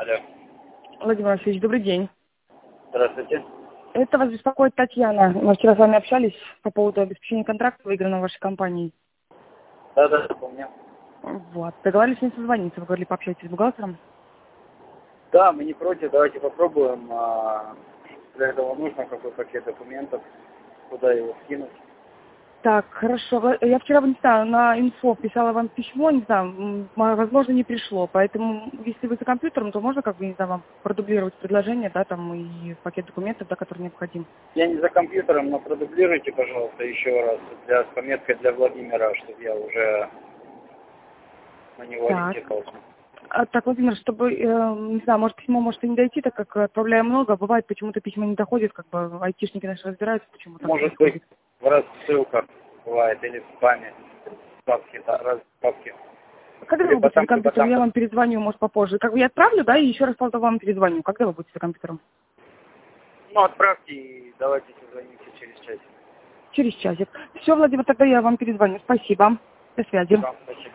Алло. Владимир Васильевич, добрый день. Здравствуйте. Это вас беспокоит Татьяна. Мы вчера с вами общались по поводу обеспечения контракта, выигранного вашей компанией. Да, помню. Вот. Договорились с ней созвониться. Вы говорили, пообщайтесь с бухгалтером. Да, мы не против, давайте попробуем. Для этого нужно какой пакет документов, куда его скинуть. Так, хорошо. Я вчера, не знаю, на инфо писала вам письмо, не знаю, возможно, не пришло. Поэтому, если вы за компьютером, то можно, не знаю, вам продублировать предложение, да, там, и пакет документов, да, который необходим. Я не за компьютером, но продублируйте, пожалуйста, еще раз с пометкой для Владимира, чтобы я уже на него ориентировался. Так, Владимир, чтобы, не знаю, может, письмо может и не дойти, так как отправляем много, бывает, почему-то письма не доходят, айтишники наши разбираются, почему так Может происходит. быть, в рассылках бывает, или в спаме, папки, папки. Когда вы будете за компьютером? Я вам перезвоню, может, попозже. Я отправлю, да, и еще раз потом вам перезвоню. Когда вы будете за компьютером? Ну, отправьте и давайте созвонимся через часик. Через часик. Все, Владимир, тогда я вам перезвоню. Спасибо. До связи. Спасибо.